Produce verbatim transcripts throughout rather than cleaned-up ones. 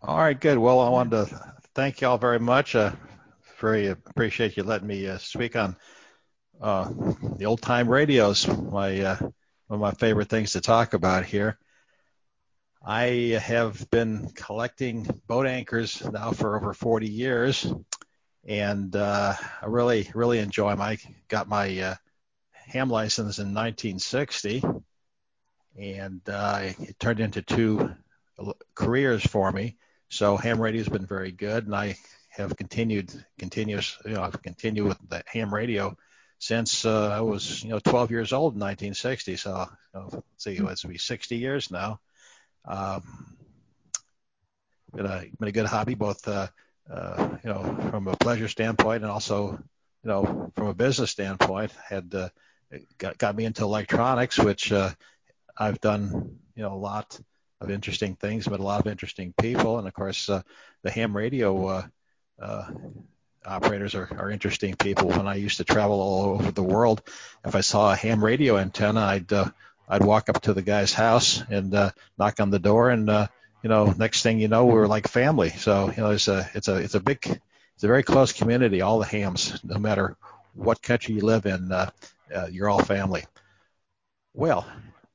All right, good. Well, I wanted to thank you all very much. Uh, very appreciate you letting me uh, speak on uh, the old time radios. My uh, one of my favorite things to talk about here. I have been collecting boat anchors now for over forty years, and uh, I really, really enjoy them. I got my uh, ham license in nineteen sixty, and uh, it turned into two careers for me. So ham radio has been very good, and I have continued continuous you know I've continued with the ham radio since uh, I was you know twelve years old in nineteen sixty. So you know, let's see, it's be sixty years now. Um, been a been a good hobby, both uh, uh, you know from a pleasure standpoint and also you know from a business standpoint. Had uh, got got me into electronics, which uh, I've done, you know, a lot of interesting things, met a lot of interesting people, and of course, uh, the ham radio uh, uh, operators are, are interesting people. When I used to travel all over the world, if I saw a ham radio antenna, I'd uh, I'd walk up to the guy's house and uh, knock on the door, and uh, you know, next thing you know, we were like family. So you know, it's a it's a it's a big it's a very close community. All the hams, no matter what country you live in, uh, uh, you're all family. Well,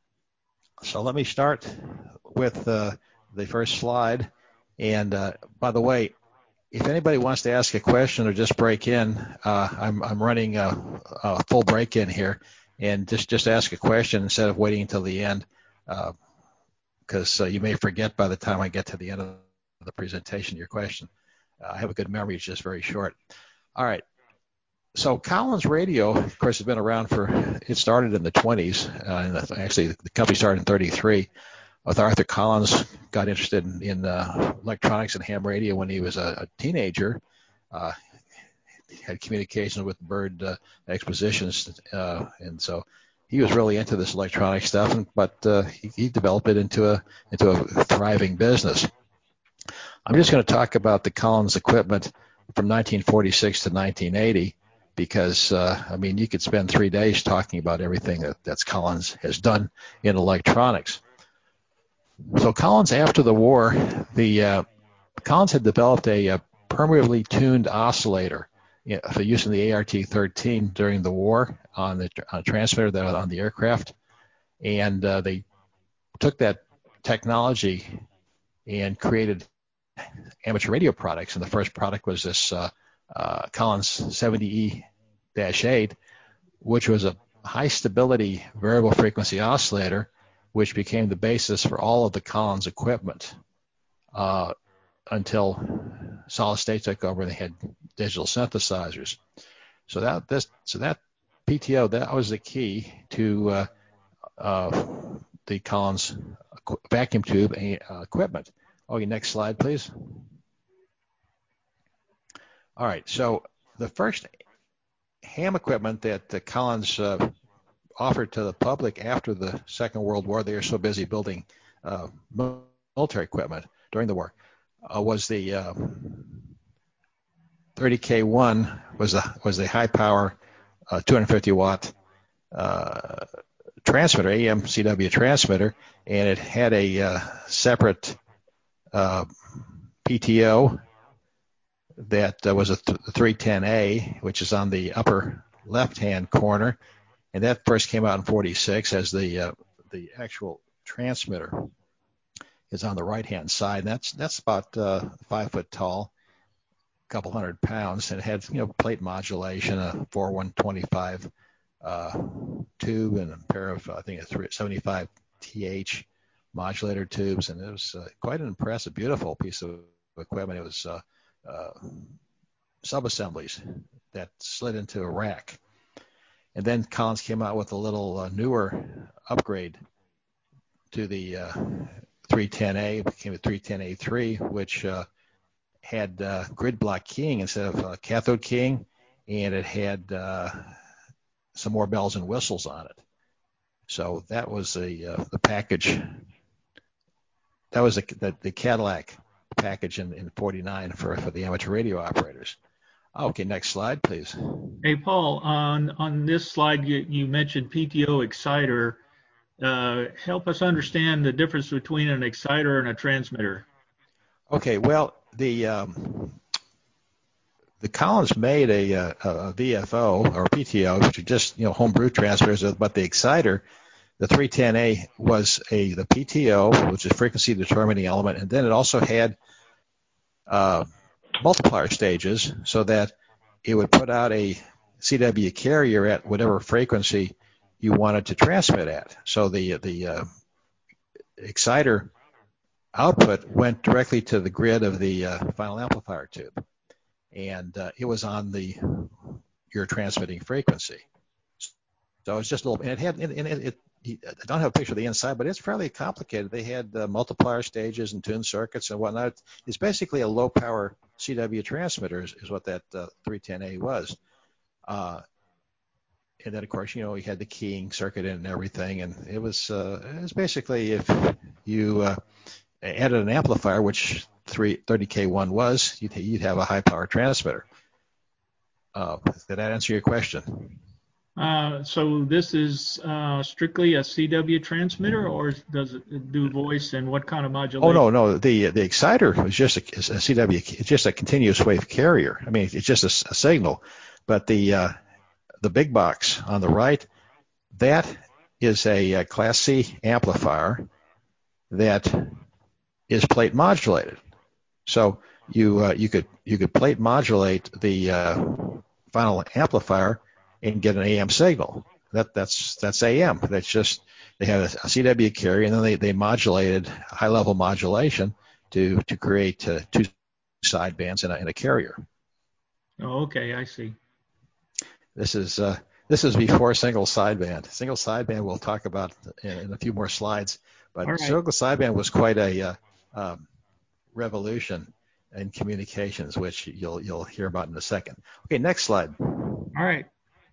so let me start with uh, the first slide. And uh, by the way, if anybody wants to ask a question or just break in, uh, I'm, I'm running a, a full break in here, and just, just ask a question instead of waiting until the end, because uh, uh, you may forget by the time I get to the end of the presentation your question. Uh, I have a good memory, it's just very short. All right. So Collins Radio, of course, has been around for, it started in the twenties, uh, and actually the company started in thirty-three. With Arthur Collins, got interested in, in uh, electronics and ham radio when he was a, a teenager. Uh, had communications with Bird uh, Expositions, uh, and so he was really into this electronic stuff. And, but uh, he, he developed it into a into a thriving business. I'm just going to talk about the Collins equipment from nineteen forty-six to nineteen eighty. Because, uh, I mean, you could spend three days talking about everything that that's Collins has done in electronics. So Collins, after the war, the uh, Collins had developed a, a permanently tuned oscillator, you know, for use in the A R T thirteen during the war on the on a transmitter that was on the aircraft, and uh, they took that technology and created amateur radio products. And the first product was this uh, uh, Collins seventy E eight, which was a high stability variable frequency oscillator, which became the basis for all of the Collins equipment uh, until solid state took over and they had digital synthesizers. So that this so that P T O, that was the key to uh, uh, the Collins vacuum tube uh, equipment. Okay, next slide, please. All right, so the first ham equipment that the Collins uh, offered to the public after the Second World War, they were so busy building uh, military equipment during the war, uh, was the uh, thirty K one was the was the high power uh, two hundred fifty watt uh, transmitter, A M C W transmitter, and it had a uh, separate uh, P T O that uh, was a th- three ten A, which is on the upper left-hand corner, and that first came out in forty-six as the uh, the actual transmitter is on the right-hand side. And that's that's about uh, five foot tall, a couple hundred pounds, and it had you know plate modulation, a four one twenty-five uh, tube, and a pair of I think a seventy-five T H modulator tubes, and it was uh, quite an impressive, beautiful piece of equipment. It was uh, uh, sub-assemblies that slid into a rack. And then Collins came out with a little uh, newer upgrade to the uh, three ten A. It became a three ten A three, which uh, had uh, grid block keying instead of uh, cathode keying, and it had uh, some more bells and whistles on it. So that was the uh, the package. That was the, the, the Cadillac package in, in forty-nine for, for the amateur radio operators. Okay, next slide, please. Hey, Paul, on, on this slide, you, you mentioned P T O exciter. Uh, help us understand the difference between an exciter and a transmitter. Okay, well, the um, the Collins made a, a, a V F O or P T O, which are just you know homebrew transmitters, but the exciter, the three ten A, was a the P T O, which is frequency determining element, and then it also had uh, multiplier stages, so that it would put out a C W carrier at whatever frequency you wanted to transmit at. So the the uh, exciter output went directly to the grid of the uh, final amplifier tube, and uh, it was on the your transmitting frequency. So it's just a little, and it had, and it, it, I don't have a picture of the inside, but it's fairly complicated. They had uh, multiplier stages and tune circuits and whatnot. It's basically a low power C W transmitter is, is what that uh, three ten A was. Uh, and then of course, you know, we had the keying circuit in and everything, and it was uh, it was basically if you uh, added an amplifier, which thirty K one was, you'd, you'd have a high power transmitter. Uh, did that answer your question? Uh, so this is uh, strictly a C W transmitter, or does it do voice, and what kind of modulation? Oh no, no. The the exciter was just a, a C W. It's just a continuous wave carrier. I mean, it's just a, a signal. But the uh, the big box on the right, that is a, a Class C amplifier that is plate modulated. So you uh, you could you could plate modulate the uh, final amplifier and get an A M signal. That that's that's A M. That's just they had a, a C W carrier, and then they, they modulated high level modulation to to create uh, two sidebands in a, in a carrier. Oh, okay, I see. This is uh, this is before single sideband. Single sideband we'll talk about in, in a few more slides. But All right. single sideband was quite a uh, um, revolution in communications, which you'll you'll hear about in a second. Okay, next slide. All right.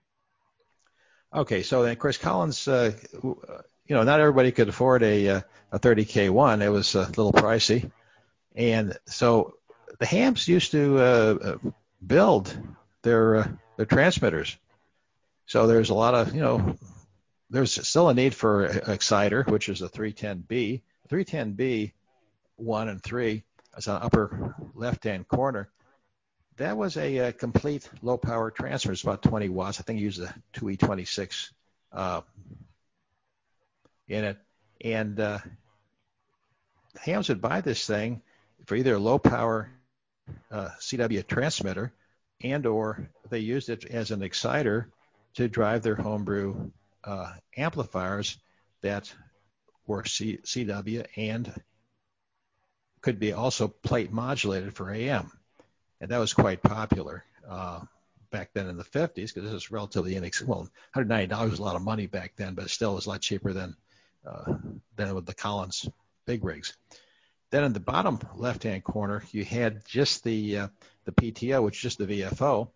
Okay, so then Chris Collins, uh, you know, not everybody could afford a uh, a thirty K one. It was a little pricey, and so the hams used to uh, build their uh, their transmitters. So there's a lot of you know, there's still a need for an exciter, which is a three ten B. three ten B one and three, is on the upper left-hand corner. That was a, a complete low-power transmitter. It's about twenty watts. I think it used a two E twenty-six uh, in it. And uh, hams would buy this thing for either a low-power uh, C W transmitter, and or they used it as an exciter to drive their homebrew uh, amplifiers that were C- CW and could be also plate modulated for A M. And that was quite popular uh, back then in the fifties, because this is relatively inexpensive. Well, one hundred ninety dollars was a lot of money back then, but it still was a lot cheaper than uh, than with the Collins big rigs. Then in the bottom left-hand corner, you had just the uh, the P T O, which is just the V F O,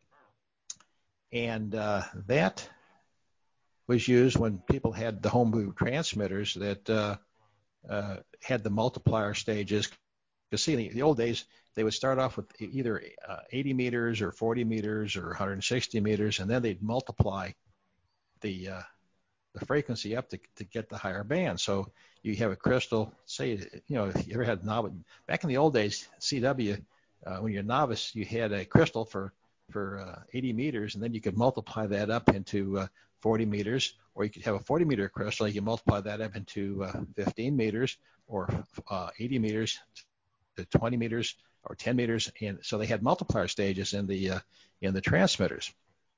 and uh, that was used when people had the homebrew transmitters that uh, uh, had the multiplier stages. Because see, in the old days, they would start off with either uh, eighty meters or forty meters or one hundred sixty meters, and then they'd multiply the uh, the frequency up to, to get the higher band. So you have a crystal, say, you know, if you ever had novice, back in the old days, C W, uh, when you're a novice, you had a crystal for, for uh, eighty meters, and then you could multiply that up into uh, forty meters, or you could have a forty meter crystal, you can multiply that up into uh, fifteen meters, or uh, eighty meters to twenty meters, or ten meters, and so they had multiplier stages in the uh, in the transmitters.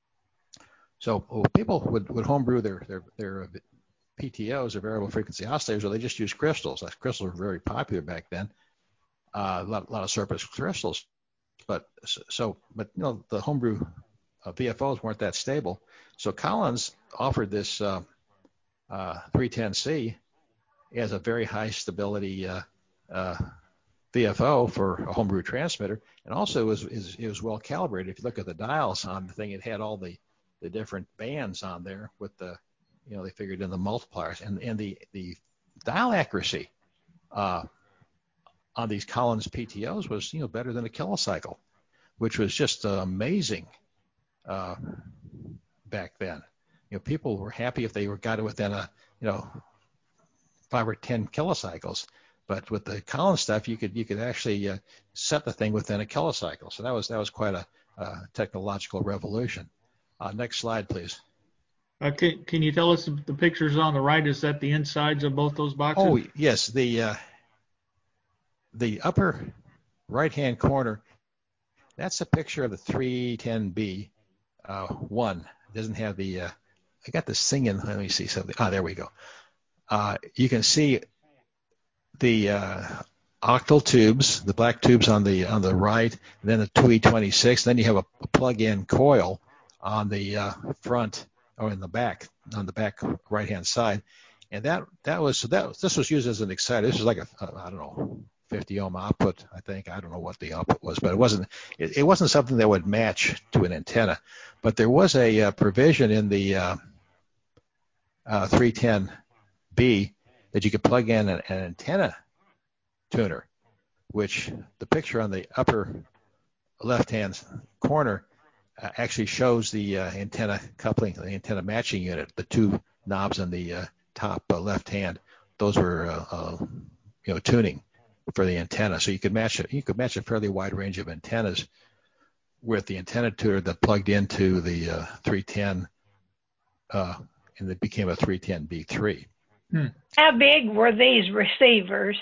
So well, people would, would homebrew their, their, their P T Os, or variable frequency oscillators, or they just use crystals. Like, crystals were very popular back then. Uh, a lot, a lot of surface crystals. But so, but you know, the homebrew uh, V F Os weren't that stable. So Collins offered this uh, uh, three ten C as a very high stability uh, uh, V F O for a homebrew transmitter, and also it was, it was well calibrated. If you look at the dials on the thing, it had all the the different bands on there with the, you know, they figured in the multipliers, and and the the dial accuracy uh, on these Collins P T Os was, you know, better than a kilocycle, which was just uh, amazing uh, back then. You know, people were happy if they were got it within a, you know, five or ten kilocycles. But with the Collins stuff, you could you could actually uh, set the thing within a kilocycle. So that was that was quite a uh, technological revolution. Uh, next slide, please. Uh, can, can you tell us if the pictures on the right, is that the insides of both those boxes? Oh, yes. The uh, the upper right-hand corner, that's a picture of the three ten B uh, one. It doesn't have the, uh, I got the singing, let me see something. Ah, there we go. Uh, you can see the uh, octal tubes, the black tubes on the on the right, and then the two E twenty-six. Then you have a, a plug-in coil on the uh, front or in the back, on the back right-hand side. And that that was that this was used as an exciter. This was like a, a I don't know, fifty ohm output, I think. I don't know what the output was, but it wasn't it, it wasn't something that would match to an antenna. But there was a uh, provision in the uh, uh, three ten B that you could plug in an, an antenna tuner, which the picture on the upper left-hand corner uh, actually shows the uh, antenna coupling, the antenna matching unit, the two knobs on the uh, top uh, left hand. Those were uh, uh, you know tuning for the antenna, so you could match it. You could match a fairly wide range of antennas with the antenna tuner that plugged into the uh, three ten, uh, and it became a three ten B three. Hmm. How big were these receivers?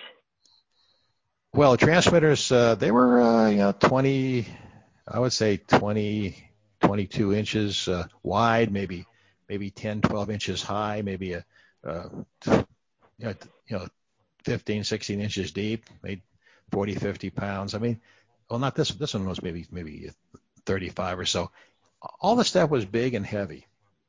Well, transmitters, uh, they were, uh, you know, twenty, I would say twenty, twenty-two inches uh, wide, maybe maybe ten, twelve inches high, maybe a, uh, you know, you know, fifteen, sixteen inches deep, maybe forty, fifty pounds. I mean, well, not this, this one was maybe maybe thirty-five or so. All the stuff was big and heavy.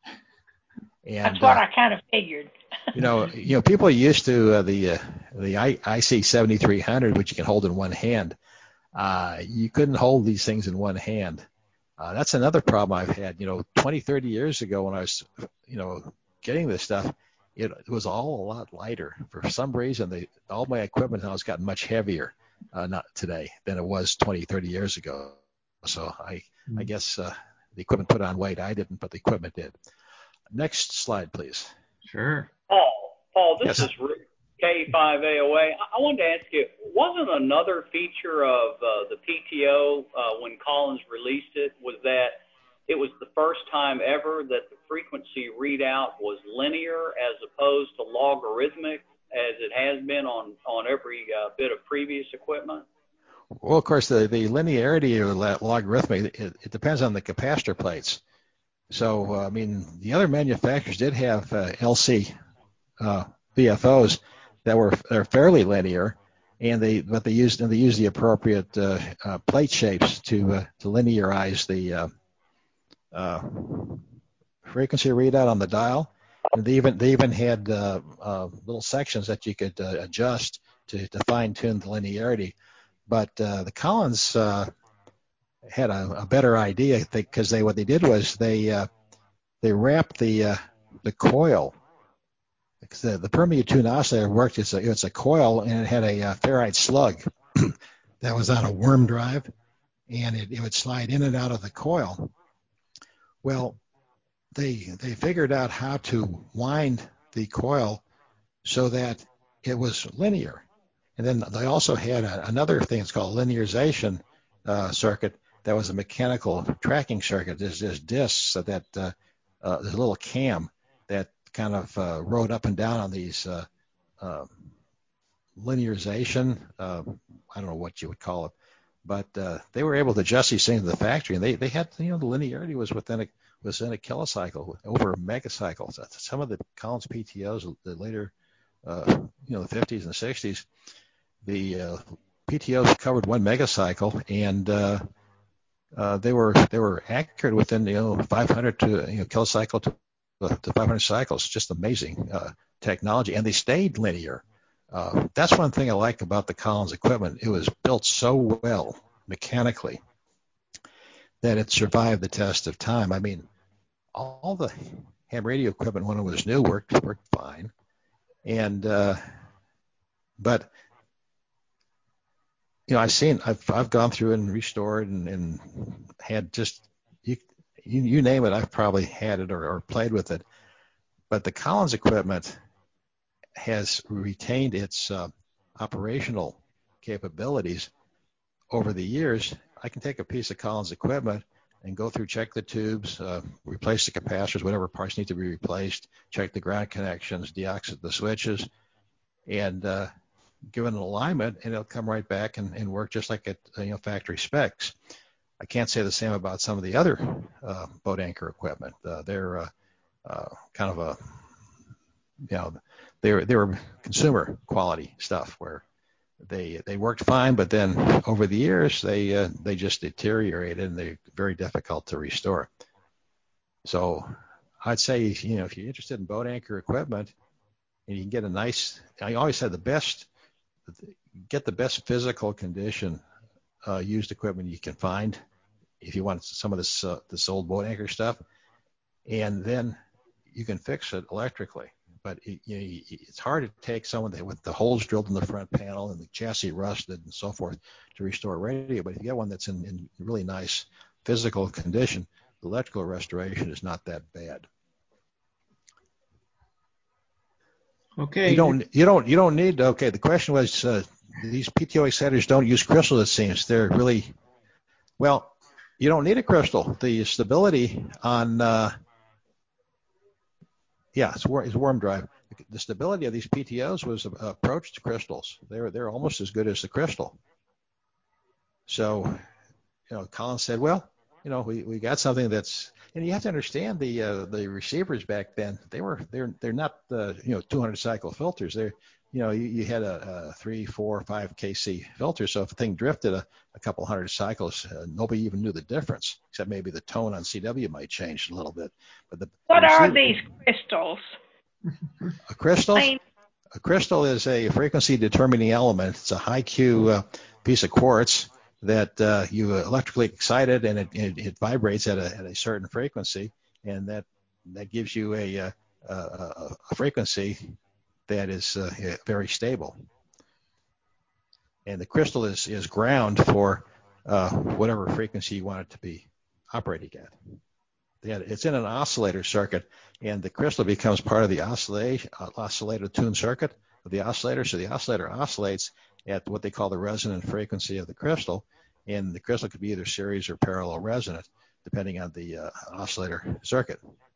And, That's what uh, I kind of figured. you know, you know, people are used to uh, the uh, the I C seventy-three hundred, which you can hold in one hand. Uh, you couldn't hold these things in one hand. Uh, that's another problem I've had. You know, twenty, thirty years ago when I was, you know, getting this stuff, it, it was all a lot lighter. For some reason, they, all my equipment now has gotten much heavier, uh, not today, than it was twenty, thirty years ago. So I, I guess uh, the equipment put on weight. I didn't, but the equipment did. Next slide, please. Sure. Paul, Paul, this yes. is Rick, K five A O A. I wanted to ask you, wasn't another feature of uh, the P T O uh, when Collins released it was that it was the first time ever that the frequency readout was linear as opposed to logarithmic as it has been on, on every uh, bit of previous equipment? Well, of course, the, the linearity or logarithmic, it, it depends on the capacitor plates. So, uh, I mean, the other manufacturers did have uh, L C uh, V F Os that were they're fairly linear, and they but they used and they used the appropriate uh, uh, plate shapes to uh, to linearize the uh, uh, frequency readout on the dial. And they even they even had uh, uh, little sections that you could uh, adjust to, to fine tune the linearity. But uh, the Collins uh, had a, a better idea because they what they did was they uh, they wrapped the uh, the coil. The, the Permian tune oscillator worked. It's a it's a coil and it had a, a ferrite slug that was on a worm drive, and it, it would slide in and out of the coil. Well, they they figured out how to wind the coil so that it was linear, and then they also had a, another thing. It's called a linearization uh, circuit. That was a mechanical tracking circuit. There's, there's discs that uh, uh, there's a little cam that kind of uh, rode up and down on these uh, uh, linearization. Uh, I don't know what you would call it, but uh, they were able to adjust these things to the factory, and they, they had you know the linearity was within a was in a kilocycle over a megacycle. So some of the Collins P T Os, the later uh, you know the fifties and the sixties, the uh, P T Os covered one megacycle, and uh, Uh, they were they were accurate within you know five hundred to you know kilocycle to, uh, to five hundred cycles. Just amazing uh, technology, and they stayed linear. Uh, that's one thing I like about the Collins equipment. It was built so well mechanically that it survived the test of time. I mean, all the ham radio equipment when it was new worked worked fine, and uh, but you know, I've seen, I've I've gone through and restored and, and had just you, you you name it, I've probably had it or, or played with it. But the Collins equipment has retained its uh, operational capabilities over the years, I can take a piece of Collins equipment and go through, check the tubes, uh, replace the capacitors, whatever parts need to be replaced, check the ground connections, deoxit the switches, and uh, give it an alignment, and it'll come right back and, and work just like at you know factory specs. I can't say the same about some of the other uh, boat anchor equipment. Uh, they're uh, uh, kind of a, you know, they were, they were consumer quality stuff where they they worked fine, but then over the years they uh, they just deteriorated and they're very difficult to restore. So I'd say, you know, if you're interested in boat anchor equipment and you can get a nice, I always said the best, get the best physical condition uh, used equipment you can find if you want some of this uh, this old boat anchor stuff, and then you can fix it electrically. But it, you know, it's hard to take someone that, with the holes drilled in the front panel and the chassis rusted and so forth to restore a radio. But if you get one that's in, in really nice physical condition, the electrical restoration is not that bad. Okay. You don't. You don't. You don't need. Okay. The question was, uh, these P T O exciters don't use crystals. It seems they're really well. You don't need a crystal. The stability on uh, Yeah, it's, war, it's warm drive. The stability of these P T Os was approached crystals. They're they're almost as good as the crystal. So, you know, Collins said, well, you know, we, we got something that's, and you have to understand the uh, the receivers back then. They were they're they're not uh, you know two hundred cycle filters. They're you know you, you had a, a three, four, five K C filter. So if a thing drifted a, a couple hundred cycles, uh, nobody even knew the difference, except maybe the tone on C W might change a little bit. But the what the are receiver, these crystals? a crystal? I mean, A crystal is a frequency determining element. It's a high Q uh, piece of quartz that uh, you electrically excited, and it, it, it vibrates at a, at a certain frequency, and that that gives you a, a, a, a frequency that is uh, very stable. And the crystal is, is ground for uh, whatever frequency you want it to be operating at. It's in an oscillator circuit, and the crystal becomes part of the oscillator, oscillator tune circuit of the oscillator. So the oscillator oscillates at what they call the resonant frequency of the crystal, and the crystal could be either series or parallel resonant, depending on the uh, oscillator circuit.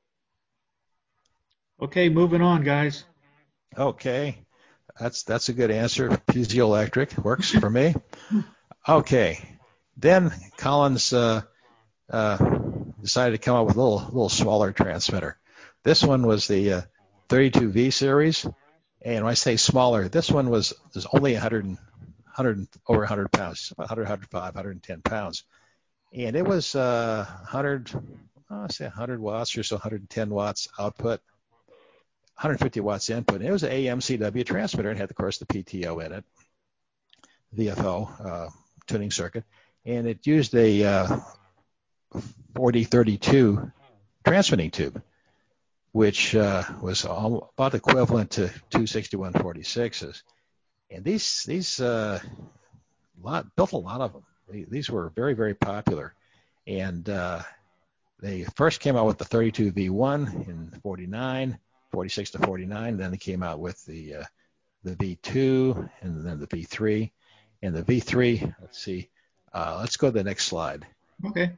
Okay, moving on, guys. Okay, that's that's a good answer. Piezoelectric works for me. Okay, then Collins uh, uh, decided to come up with a little little smaller transmitter. This one was the uh, thirty-two V series, and when I say smaller, this one was was only one hundred, one hundred over one hundred pounds, about one hundred, one hundred five, one hundred ten pounds, and it was uh, one hundred, oh, say one hundred watts or so, one hundred ten watts output, one hundred fifty watts input. And it was an A M C W transmitter and had, of course, the P T O in it, V F O uh, tuning circuit, and it used a uh, forty thirty-two transmitting tube, which uh, was all, about equivalent to two sixty-one forty-sixes. And these these uh, lot, built a lot of them. These were very, very popular. And uh, they first came out with the thirty-two V one in forty-nine, forty-six to forty-nine. Then they came out with the uh, the V two and then the V three. And the V three, let's see, uh, let's go to the next slide. Okay.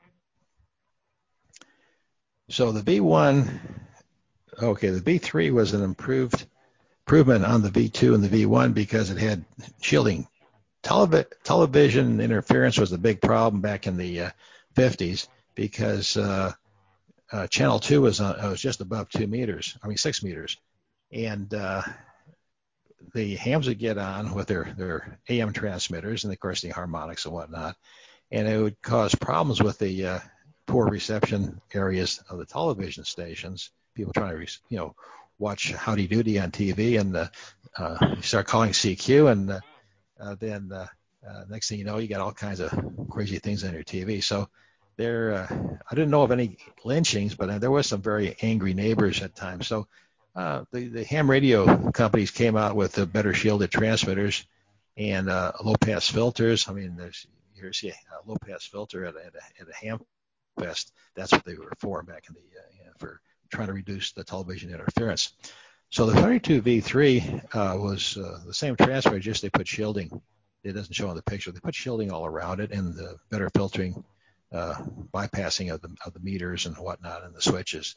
So the V one, okay, the V three was an improved improvement on the V two and the V one because it had shielding. Televi- television interference was a big problem back in the uh, fifties because uh, uh, channel two was uh, was just above two meters, I mean six meters, and uh, the hams would get on with their their A M transmitters and of course the harmonics and whatnot, and it would cause problems with the uh, poor reception areas of the television stations. People trying to you know watch Howdy Doody on T V, and uh, uh, you start calling C Q, and uh, uh, then uh, uh, next thing you know, you got all kinds of crazy things on your T V. So there, uh, I didn't know of any lynchings, but uh, there was some very angry neighbors at times. So uh, the, the ham radio companies came out with uh, better shielded transmitters and uh, low-pass filters. I mean, there's you see a low-pass filter at a, at a, at a ham fest. That's what they were for back in the uh, you know, for trying to reduce the television interference. So the thirty-two V three uh, was uh, the same transmitter, just they put shielding. It doesn't show on the picture. They put shielding all around it and the better filtering, uh, bypassing of the of the meters and whatnot and the switches.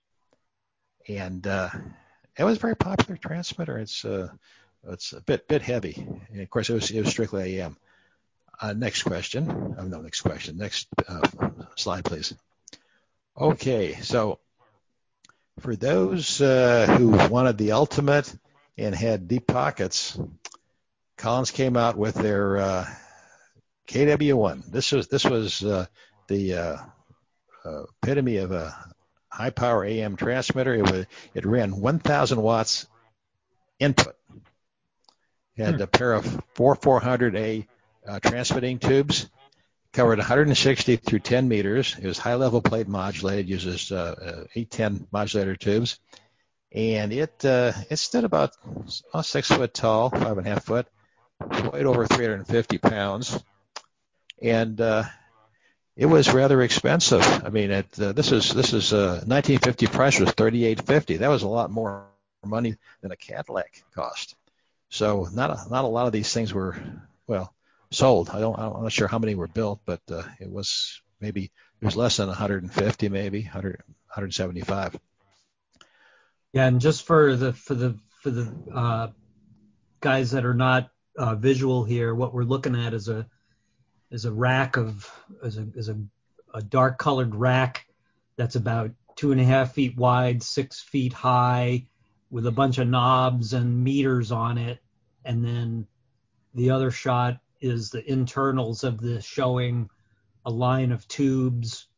And uh, it was a very popular transmitter. It's uh, it's a bit bit heavy. And of course, it was it was strictly A M. Uh, next question. Oh, no, next question. Next uh, slide, please. Okay, so for those uh, who wanted the ultimate and had deep pockets, Collins came out with their uh, K W one. This was this was uh, the uh, uh, epitome of a high power A M transmitter. It was it ran one thousand watts input. It had hmm. a pair of four four hundred A uh, transmitting tubes. Covered one hundred sixty through ten meters. It was high-level plate modulated, uses uh, uh, eight ten modulator tubes, and it uh, it stood about oh, six foot tall, five and a half foot, weighed over three hundred fifty pounds, and uh, it was rather expensive. I mean, it, uh, this is this is uh, nineteen fifty price was thirty-eight fifty. That was a lot more money than a Cadillac cost. So not a, not a lot of these things were well. sold. I don't, I'm not sure how many were built, but uh, it was maybe, it was less than one hundred fifty, maybe one hundred, one seventy-five. Yeah, and just for the for the for the uh, guys that are not uh, visual here, what we're looking at is a is a rack of is a is a, a dark colored rack that's about two and a half feet wide, six feet high, with a bunch of knobs and meters on it, and then the other shot is the internals of this, showing a line of tubes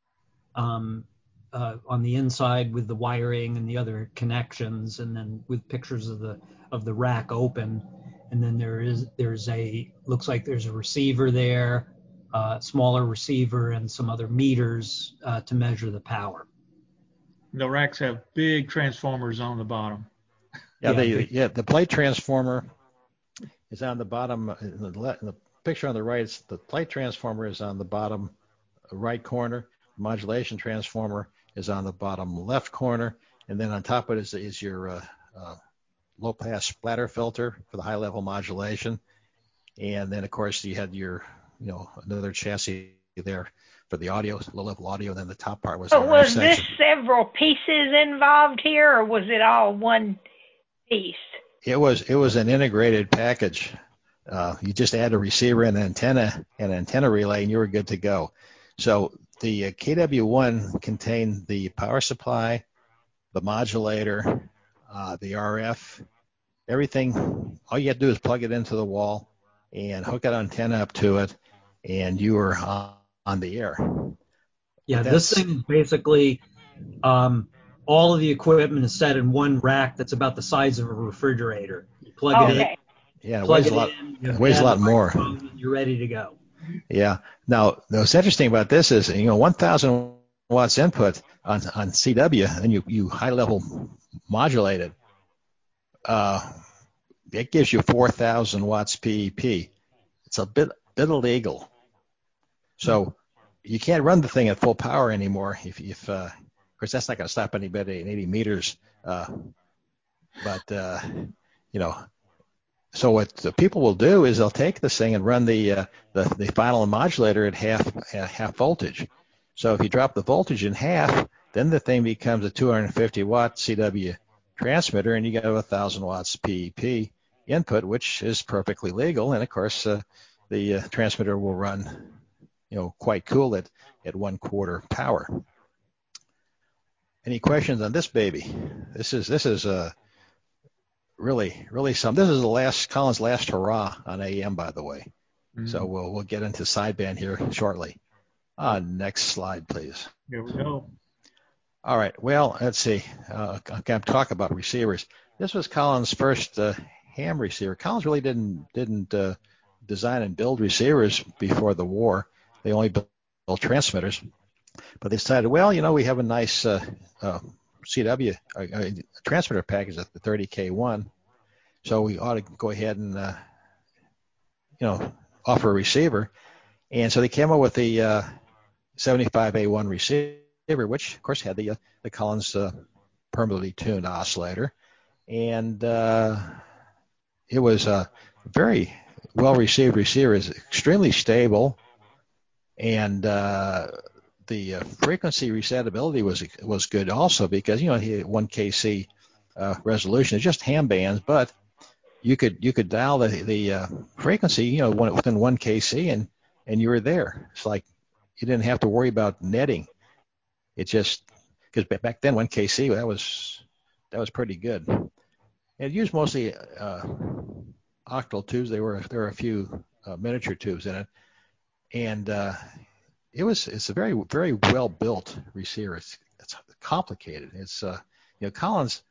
um, uh, on the inside with the wiring and the other connections, and then with pictures of the of the rack open. And then there is there's a looks like there's a receiver there, uh, smaller receiver, and some other meters uh, to measure the power. The racks have big transformers on the bottom. Yeah, yeah, the yeah the plate transformer is on the bottom. In the, in the picture on the right, it's the plate transformer is on the bottom right corner. The modulation transformer is on the bottom left corner, and then on top of it is, is your uh, uh, low-pass splatter filter for the high-level modulation. And then, of course, you had your, you know, another chassis there for the audio, low-level audio, and then the top part was so the was section. This several pieces involved here, or was it all one piece? It was it was an integrated package. Uh, you just add a receiver and an antenna and an antenna relay, and you were good to go. So the uh, K W one contained the power supply, the modulator, uh, the R F, everything. All you had to do is plug it into the wall and hook an antenna up to it, and you were on, on the air. Yeah, this thing is basically um, all of the equipment is set in one rack that's about the size of a refrigerator. You plug okay. it in. Yeah, it plug weighs it a lot. in, it weighs a lot more. You're ready to go. Yeah. Now, what's interesting about this is, you know, one thousand watts input on, on C W, and you, you high level modulate it. Uh, it gives you four thousand watts P E P. It's a bit bit illegal. So you can't run the thing at full power anymore. If, if uh, of course, that's not going to stop anybody at eighty meters. Uh, but uh, you know. So what the people will do is they'll take this thing and run the uh, the, the final modulator at half at half voltage. So if you drop the voltage in half, then the thing becomes a two hundred fifty watt C W transmitter, and you get a one thousand watts P E P input, which is perfectly legal. And of course, uh, the uh, transmitter will run, you know, quite cool at at one quarter power. Any questions on this baby? This is this is a uh, Really, really some. This is the last Collins' last hurrah on A M, by the way. Mm-hmm. So we'll we'll get into sideband here shortly. Uh, next slide, please. Here we go. All right. Well, let's see. Uh, I'm going to talk about receivers. This was Collins' first uh, ham receiver. Collins really didn't didn't uh, design and build receivers before the war. They only built transmitters. But they decided, well, you know, we have a nice uh, uh, C W uh, uh, transmitter package at the thirty K one, so we ought to go ahead and uh, you know offer a receiver. And so they came up with the uh, seventy-five A one receiver, which of course had the uh, the Collins uh, permanently tuned oscillator, and uh, it was a very well-received receiver. It's extremely stable, and uh, the uh, frequency resetability was was good also because you know he had one K C uh, resolution. It's just ham bands, but you could you could dial the the uh, frequency, you know, within one K C, and and you were there. It's like you didn't have to worry about netting. It just because back then one K C that was that was pretty good. It used mostly uh, octal tubes. There were there were a few uh, miniature tubes in it, and uh, it was it's a very very well built receiver. It's it's complicated. It's uh, you know Collins,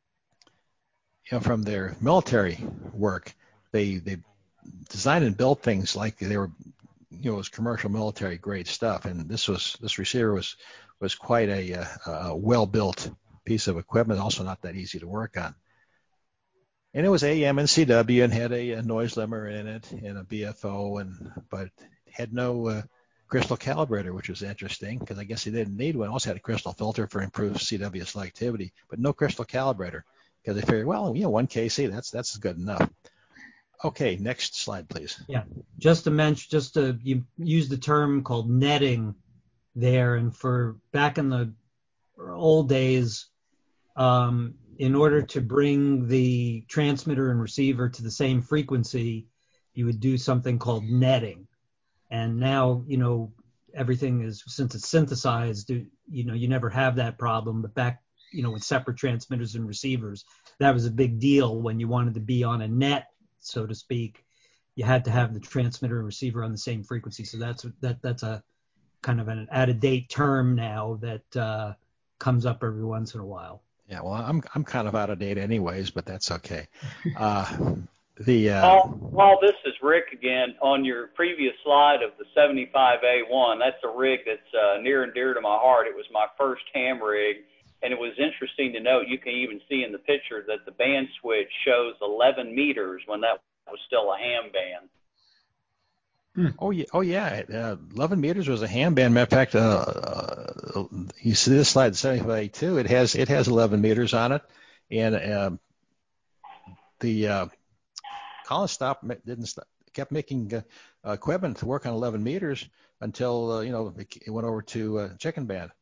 you know, from their military work, they they designed and built things like they were, you know, it was commercial military grade stuff. And this was this receiver was was quite a, a, a well built piece of equipment. Also not that easy to work on. And it was A M and C W and had a, a noise limiter in it and a B F O, and but had no uh, crystal calibrator, which was interesting because I guess he didn't need one. Also had a crystal filter for improved C W selectivity, but no crystal calibrator because they figured, well, you know, one K C, that's that's good enough. Okay, next slide, please. Yeah, just to mention, just to you use the term called netting there, and for back in the old days, um, in order to bring the transmitter and receiver to the same frequency, you would do something called netting. And now, you know, everything is, since it's synthesized, you know, you never have that problem. But back, you know, with separate transmitters and receivers, that was a big deal when you wanted to be on a net, so to speak. You had to have the transmitter and receiver on the same frequency. So that's that that's a kind of an out-of-date term now that uh, comes up every once in a while. Yeah, well, I'm I'm kind of out of date anyways, but that's okay. Uh, the uh, Paul, Paul, this is Rick again. On your previous slide of the seventy-five A one, that's a rig that's uh, near and dear to my heart. It was my first ham rig, and it was interesting to note, you can even see in the picture that the band switch shows eleven meters when that was still a ham band. Hmm. Oh yeah, oh yeah. Uh, eleven meters was a ham band. Matter of fact, uh, uh, you see this slide, seventy-five A two. It has it has eleven meters on it, and uh, the uh, Collins stopped didn't stop, kept making uh, equipment to work on eleven meters until uh, you know it, it went over to uh, chicken band.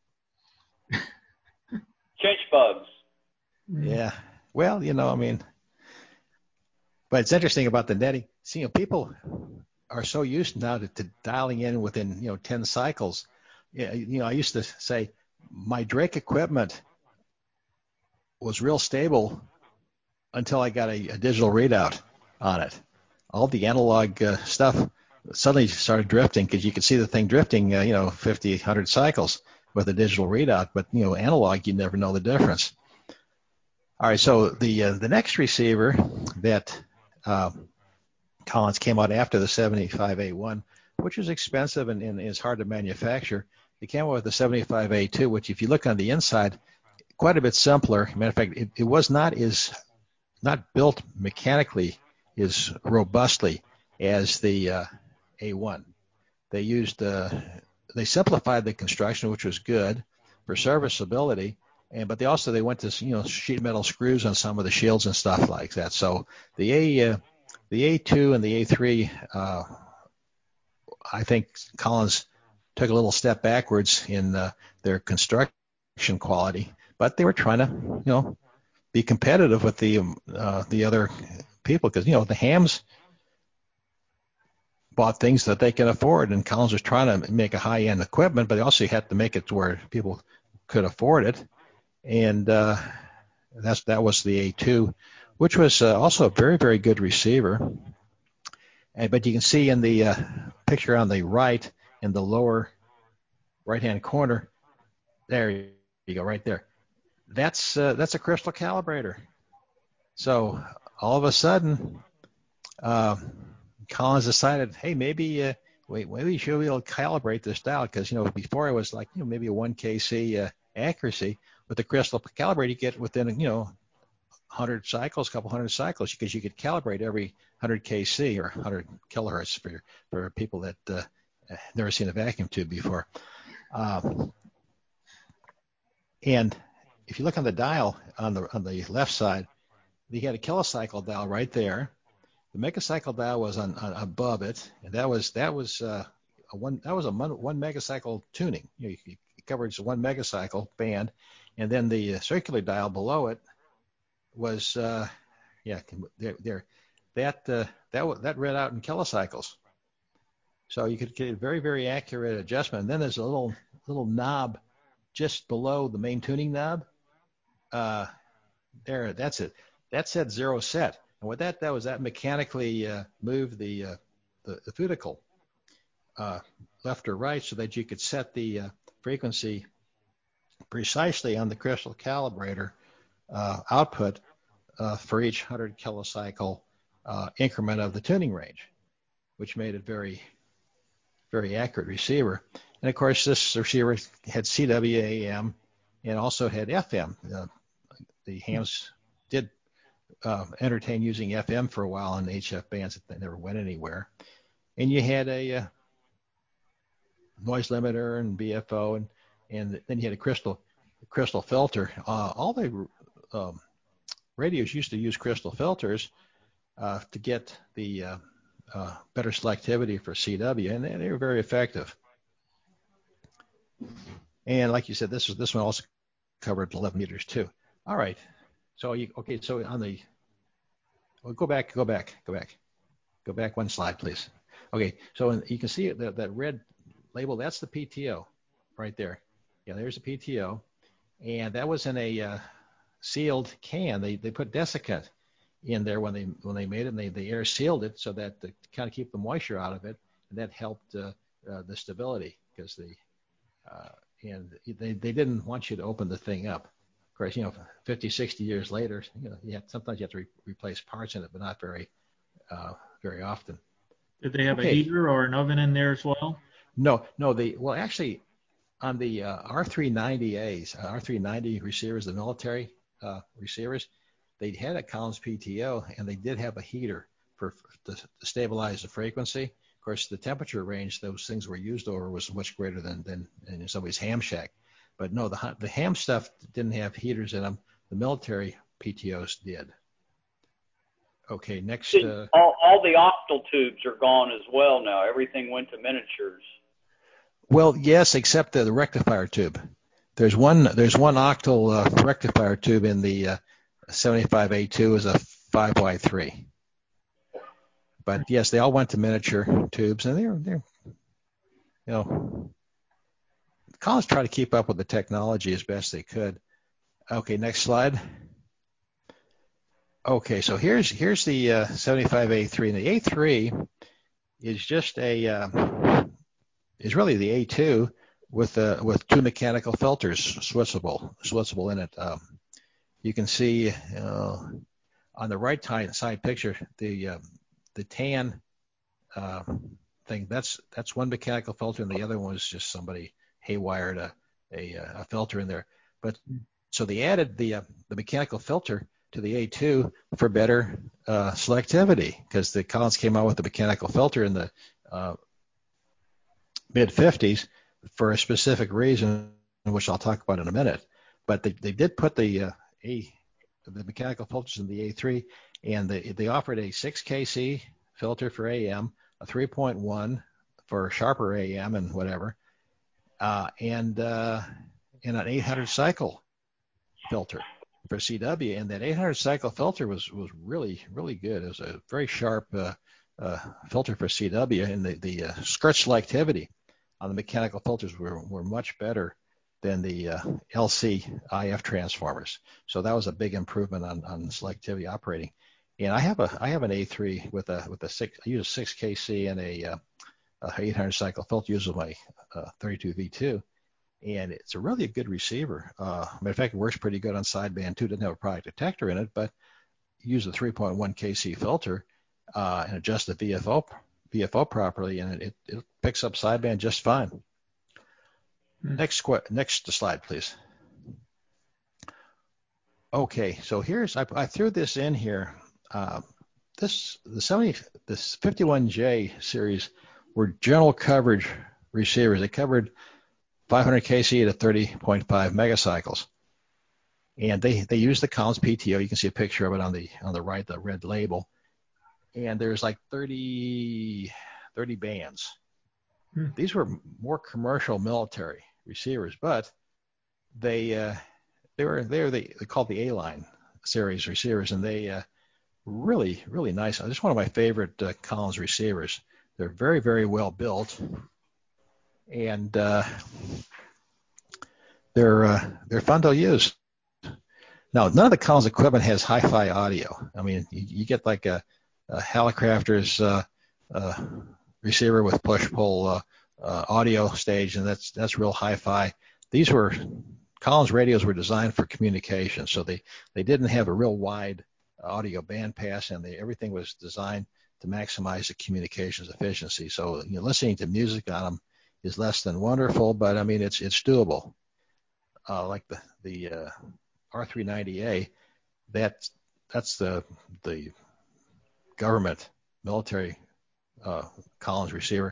Chinch bugs. Yeah. Well, you know, I mean, but it's interesting about the netting. See, you know, people are so used now to, to dialing in within, you know, ten cycles. Yeah, you know, I used to say my Drake equipment was real stable until I got a, a digital readout on it. All the analog uh, stuff suddenly started drifting because you could see the thing drifting, uh, you know, fifty, one hundred cycles with a digital readout. But, you know, analog, you never know the difference. All right, so the uh, the next receiver that uh, Collins came out after the seventy-five A one, which is expensive and, and is hard to manufacture. They came out with the seventy-five A two, which if you look on the inside, quite a bit simpler. Matter of fact, it, it was not as not built mechanically as robustly as the uh, A one. They used uh, they simplified the construction, which was good for serviceability, and but they also they went to you know sheet metal screws on some of the shields and stuff like that. So the A uh, the A two and the A three, uh, I think Collins took a little step backwards in uh, their construction quality, but they were trying to, you know, be competitive with the uh, the other people because, you know, the hams bought things that they can afford, and Collins was trying to make a high-end equipment, but they also had to make it to where people could afford it, and uh, that's that was the A two, which was uh, also a very, very good receiver. And, but you can see in the uh, picture on the right, in the lower right-hand corner, there you go, right there. That's uh, that's a crystal calibrator. So all of a sudden, uh, Collins decided, hey, maybe uh, wait, maybe we should be able to calibrate this dial because, you know, before it was like, you know, maybe a one K C uh, accuracy. With the crystal calibrator, you get within, you know, one hundred cycles, a couple hundred cycles, because you could calibrate every one hundred K C or one hundred kilohertz for for people that uh, never seen a vacuum tube before. Um, and if you look on the dial on the on the left side, you had a kilocycle dial right there. The megacycle dial was on, on above it, and that was that was uh, a one that was a one, one megacycle tuning. You know, it covers one megacycle band, and then the uh, circular dial below it was uh, yeah there there that uh, that that read out in kilocycles. So you could get a very, very accurate adjustment. And then there's a little little knob just below the main tuning knob. Uh, there, that's it. That said zero set. And what that that was that mechanically uh, moved the, uh, the the futicle uh, left or right so that you could set the uh, frequency precisely on the crystal calibrator uh, output uh, for each one hundred kilocycle uh, increment of the tuning range, which made it very very accurate receiver. And of course, this receiver had C W A M and also had F M. Uh, the hams did uh, entertain using F M for a while on H F bands that never went anywhere. And you had a uh, noise limiter and B F O, and, and then you had a crystal crystal filter. Uh, all the um, radios used to use crystal filters uh, to get the uh, Uh, better selectivity for C W, and they, they were very effective. And like you said, this was this one also covered eleven meters too. All right. So you okay? So on the well, go back, go back, go back, go back one slide, please. Okay. So in, you can see that that red label. That's the P T O, right there. Yeah, there's a P T O, and that was in a uh, sealed can. They they put desiccant in there when they when they made it, and they, they air sealed it so that to kind of keep the moisture out of it, and that helped uh, uh, the stability because the uh, and they they didn't want you to open the thing up. Of course, you know, fifty, sixty years later, you know, you have, sometimes you have to re- replace parts in it, but not very uh, very often. Did they have okay. a heater or an oven in there as well? No, no. The well, actually, on the uh, R three ninety A's, uh, R three ninety receivers, the military uh, receivers. They had a Collins P T O, and they did have a heater for, for to, to stabilize the frequency. Of course, the temperature range those things were used over was much greater than, than in somebody's ham shack. But no, the the ham stuff didn't have heaters in them. The military P T Os did. Okay, next. Uh, all, all the octal tubes are gone as well now. Everything went to miniatures. Well, yes, except the, the rectifier tube. There's one. There's one octal uh, rectifier tube in the uh, seventy-five A two is a five Y three. But yes, they all went to miniature tubes, and they're they're you know, Collins tried to keep up with the technology as best they could. Okay, next slide. Okay, so here's here's the uh, seventy-five A three, and the A three is just a uh, is really the A two with uh, with two mechanical filters switchable switchable in it. Um, you can see uh, on the right side picture the uh, the tan uh, thing. That's that's one mechanical filter, and the other one was just somebody haywired a a, a filter in there. But so they added the uh, the mechanical filter to the A two for better uh, selectivity, because the Collins came out with the mechanical filter in the uh, mid fifties for a specific reason, which I'll talk about in a minute. But they, they did put the uh, a the mechanical filters in the A three, and they they offered a six K C filter for A M, a three point one for sharper A M and whatever, uh, and uh, and an eight hundred cycle filter for C W. And that eight hundred cycle filter was was really really good. It was a very sharp uh, uh, filter for C W, and the the uh, skirt selectivity on the mechanical filters were were much better than the uh, L C I F transformers. So that was a big improvement on, on selectivity operating. And I have a I have an A three with a with a six I use a six K C and a, uh, a eight hundred cycle filter using my uh, thirty-two V two, and it's a really good receiver. Uh, matter of fact, it works pretty good on sideband too. Doesn't have a product detector in it, but use a three point one K C filter uh, and adjust the V F O V F O properly, and it, it picks up sideband just fine. Mm-hmm. Next next slide, please. Okay, so here's I, I threw this in here. Uh, this the seventy this fifty-one J series were general coverage receivers. They covered five hundred K C to thirty point five megacycles. And they, they use the Collins P T O. You can see a picture of it on the on the right, the red label. And there's like thirty, thirty bands. Hmm. These were more commercial military receivers, but they uh, they were they were the, they called the A-line series receivers, and they uh, really really nice. This is one of my favorite uh, Collins receivers. They're very very well built, and uh, they're uh, they're fun to use. Now, none of the Collins equipment has hi-fi audio. I mean, you, you get like a, a Hallicrafter's uh, uh, receiver with push-pull uh, uh, audio stage, and that's that's real hi-fi. These were Collins radios were designed for communication, so they, they didn't have a real wide audio bandpass, and they, everything was designed to maximize the communications efficiency. So, you know, listening to music on them is less than wonderful, but I mean it's it's doable. Uh, like the the uh, R three ninety A, that that's the the government military uh, Collins receiver.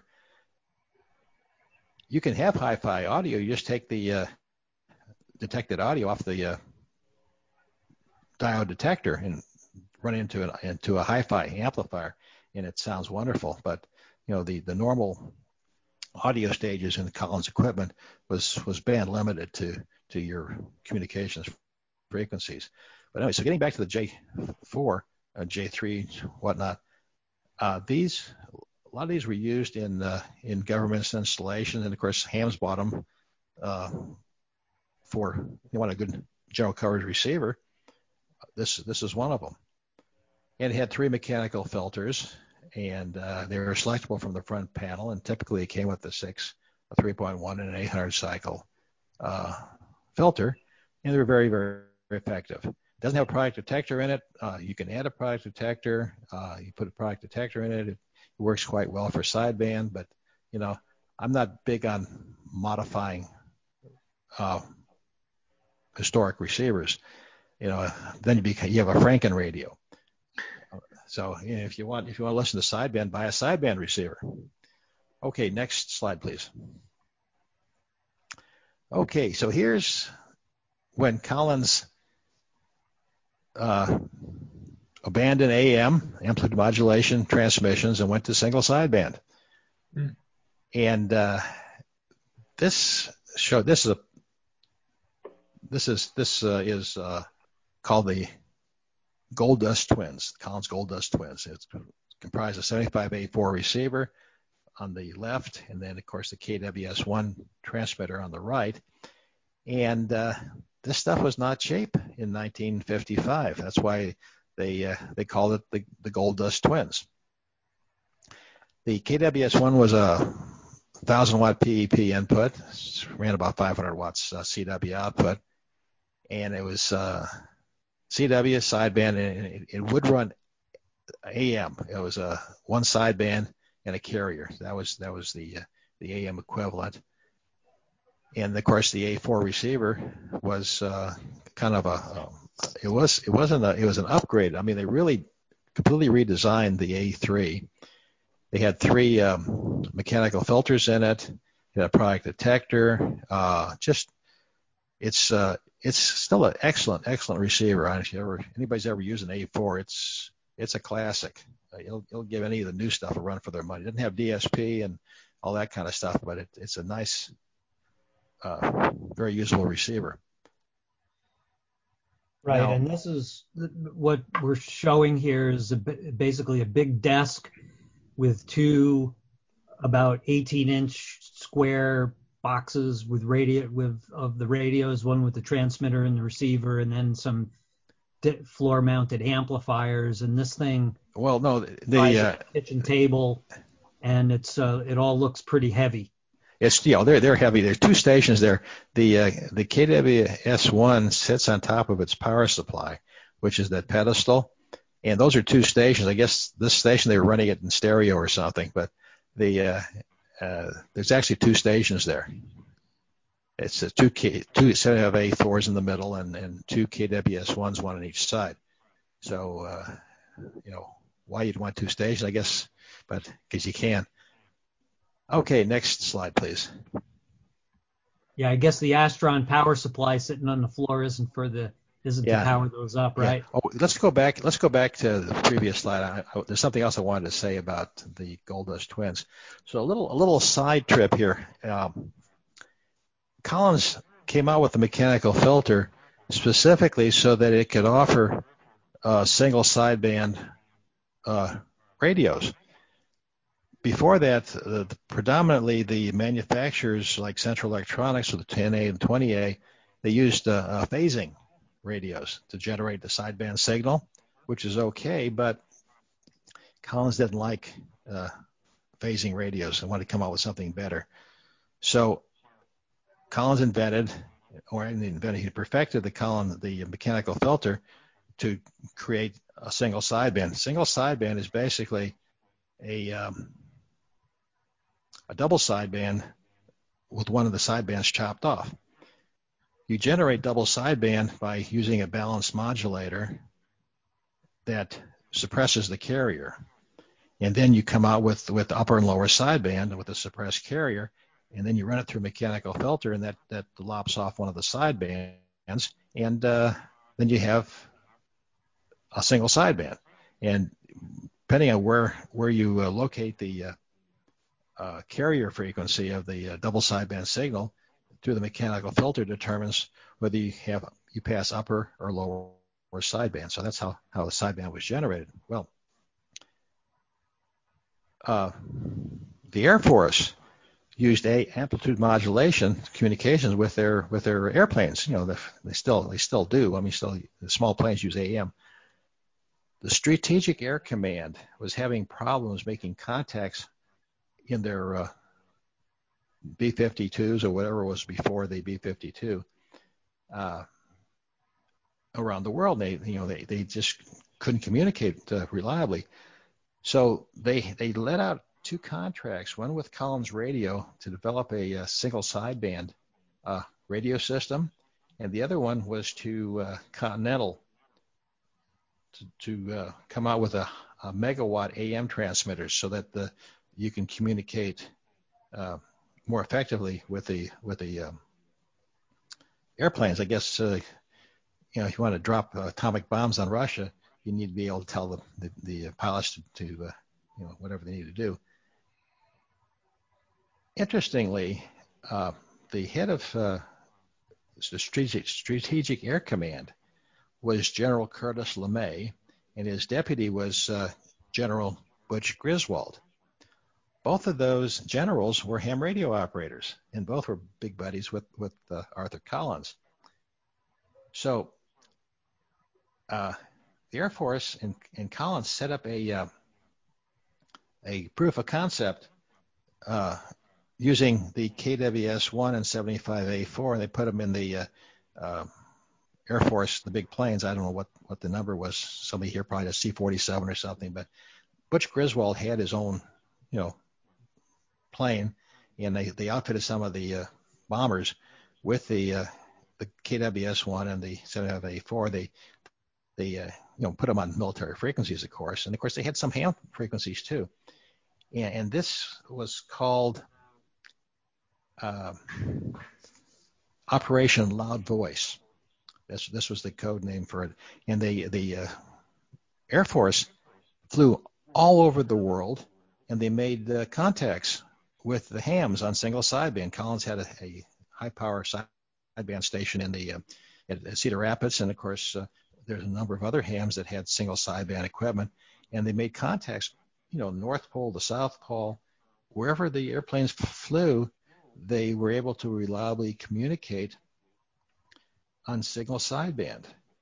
You can have hi-fi audio. You just take the uh, detected audio off the uh, diode detector and run into an into a hi-fi amplifier, and it sounds wonderful. But you know, the the normal audio stages in the Collins equipment was was band limited to to your communications frequencies. But anyway, so getting back to the J four, uh, J three, whatnot, uh, these a lot of these were used in uh, in government installations, and of course hams bought them uh, for you want a good general coverage receiver. This this is one of them, and it had three mechanical filters, and uh, they were selectable from the front panel, and typically it came with a six, a three point one, and an eight hundred cycle uh, filter, and they were very very effective. It doesn't have a product detector in it. Uh, you can add a product detector. Uh, you put a product detector in it. It works quite well for sideband, but you know, I'm not big on modifying uh, historic receivers. You know, then you, become, you have a Franken radio. So you know, if you want if you want to listen to sideband, buy a sideband receiver. Okay, next slide, please. Okay, so here's when Collins uh, abandoned A M, amplitude modulation transmissions, and went to single sideband. Mm. And uh, this show this is a this is this uh, is uh, called the Gold Dust Twins, Collins Gold Dust Twins. It's comprised of seventy-five A four receiver on the left, and then of course the K W S one transmitter on the right. And uh, this stuff was not cheap in nineteen fifty-five. That's why they uh, they called it the, the Gold Dust Twins. The K W S one was a one thousand watt P E P input, ran about five hundred watts uh, C W output, and it was uh, C W sideband, and it, it would run A M. It was a one sideband and a carrier. That was that was the uh, the A M equivalent. And of course, the A four receiver was uh, kind of a uh, it was it wasn't a it was an upgrade. I mean, they really completely redesigned the A three. They had three um, mechanical filters in it. It had a product detector. Uh, just it's uh, it's still an excellent excellent receiver. If you ever anybody's ever used an A four, it's it's a classic. Uh, it'll it'll give any of the new stuff a run for their money. It doesn't have D S P and all that kind of stuff, but it, it's a nice. Uh, very usable receiver. Right, now, and this is what we're showing here is a, basically a big desk with two about eighteen inch square boxes with radio with of the radios, one with the transmitter and the receiver, and then some floor mounted amplifiers. And this thing, well, no, the uh, kitchen table, and it's uh, it all looks pretty heavy. It's, you know, they're they're heavy. There's two stations there. The uh, the K W S one sits on top of its power supply, which is that pedestal, and those are two stations. I guess this station they were running it in stereo or something, but the uh, uh, there's actually two stations there. It's a two K two seventy-five A fours in the middle, and and two K W S ones, one on each side. So uh, you know why you'd want two stations, I guess, but because you can. Okay, next slide, please. Yeah, I guess the Astron power supply sitting on the floor isn't for the isn't Yeah. to power those up, Yeah. right? Oh, let's go back. Let's go back to the previous slide. I, I, there's something else I wanted to say about the Gold Dust Twins. So a little, a little side trip here. Um, Collins came out with the mechanical filter specifically so that it could offer uh, single sideband uh, radios. Before that, uh, the, predominantly the manufacturers like Central Electronics with the ten A and twenty A, they used uh, uh, phasing radios to generate the sideband signal, which is okay, but Collins didn't like uh, phasing radios and wanted to come out with something better. So Collins invented, or invented, he perfected the Collins, the mechanical filter to create a single sideband. Single sideband is basically a um, a double sideband with one of the sidebands chopped off. You generate double sideband by using a balanced modulator that suppresses the carrier. And then you come out with, with upper and lower sideband with a suppressed carrier, and then you run it through a mechanical filter, and that, that lops off one of the sidebands, and uh, then you have a single sideband. And depending on where, where you uh, locate the uh, uh, carrier frequency of the uh, double sideband signal through the mechanical filter determines whether you have you pass upper or lower or sideband. So that's how, how the sideband was generated. Well, uh, the Air Force used a amplitude modulation communications with their with their airplanes. You know, they, they still they still do. I mean, still the small planes use A M. The Strategic Air Command was having problems making contacts in their uh, B fifty-twos or whatever was before the B fifty-two uh, around the world. They you know they, they just couldn't communicate uh, reliably. So they they let out two contracts, one with Collins Radio to develop a, a single sideband uh, radio system, and the other one was to uh, Continental to, to uh, come out with a, a megawatt A M transmitter so that the you can communicate uh, more effectively with the with the um, airplanes. I guess uh, you know if you want to drop uh, atomic bombs on Russia, you need to be able to tell the the, the pilots to, to uh, you know whatever they need to do. Interestingly, uh, the head of uh, the Strategic, Strategic Air Command was General Curtis LeMay, and his deputy was uh, General Butch Griswold. Both of those generals were ham radio operators, and both were big buddies with, with uh, Arthur Collins. So uh, the Air Force and, and Collins set up a, uh, a proof of concept uh, using the K W S one and seventy-five A four, and they put them in the uh, uh, Air Force, the big planes. I don't know what, what the number was. Somebody here probably a C forty-seven or something, but Butch Griswold had his own, you know, plane, and they, they outfitted some of the uh, bombers with the uh, the K W S one and the seventy-five A four. They they uh, you know put them on military frequencies, of course, and of course they had some ham frequencies too. And, and this was called uh, Operation Loud Voice. This this was the code name for it. And the the uh, Air Force flew all over the world, and they made uh, contacts with the hams on single sideband. Collins had a, a high power sideband station in the uh, at Cedar Rapids, and of course uh, there's a number of other hams that had single sideband equipment, and they made contacts, you know, North Pole to South Pole, wherever the airplanes flew, they were able to reliably communicate on single sideband.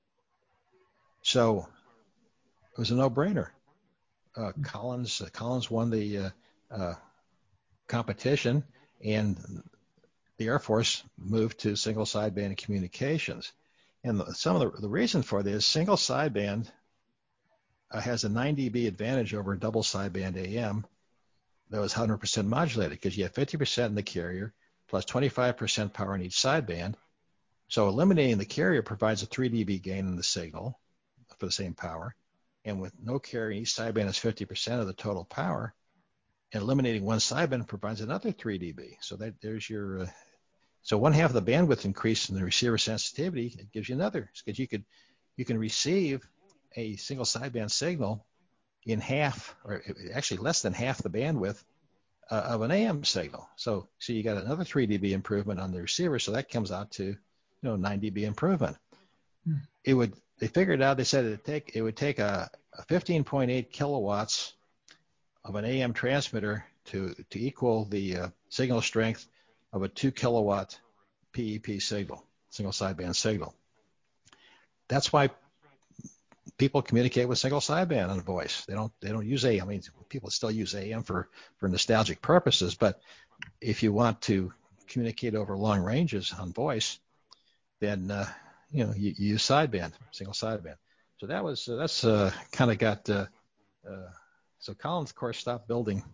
So it was a no-brainer. Uh, Collins uh, Collins won the uh, uh, competition, and the Air Force moved to single sideband communications. And the, some of the, the reason for this, single sideband uh, has a nine D B advantage over double sideband A M that was one hundred percent modulated, because you have fifty percent in the carrier plus twenty-five percent power in each sideband. So eliminating the carrier provides a three D B gain in the signal for the same power. And with no carrier, each sideband is fifty percent of the total power. And eliminating one sideband provides another three D B. So that there's your uh, So one half of the bandwidth increase in the receiver sensitivity, it gives you another, because you could you can receive a single sideband signal in half, or actually less than half the bandwidth uh, of an A M signal. So so you got another three dB improvement on the receiver. So that comes out to, you know, nine dB improvement. Hmm. It would they figured out. They said it take it would take a, a fifteen point eight kilowatts of an A M transmitter to to equal the uh, signal strength of a two kilowatt P E P signal, single sideband signal. That's why people communicate with single sideband on voice. They don't they don't use A M. I mean, people still use A M for, for nostalgic purposes, but if you want to communicate over long ranges on voice, then uh, you know you, you use sideband, single sideband. So that was uh, that's uh, kind of got. Uh, uh, so Collins, of course, stopped building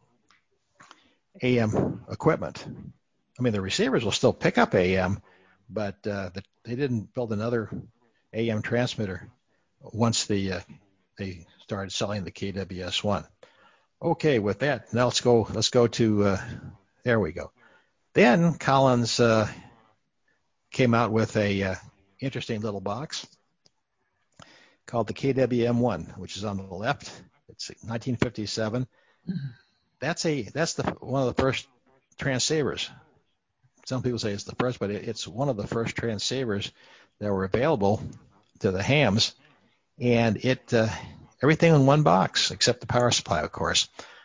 A M equipment. I mean, the receivers will still pick up A M, but uh, the, they didn't build another A M transmitter once the uh, they started selling the K W S one. Okay, with that, now let's go. Let's go to. Uh, there we go. Then Collins uh, came out with a uh, interesting little box called the K W M one, which is on the left. It's nineteen fifty-seven. That's a that's the one of the first transceivers. Some people say it's the first, but it, it's one of the first transceivers that were available to the hams, and it uh, everything in one box except the power supply, of course.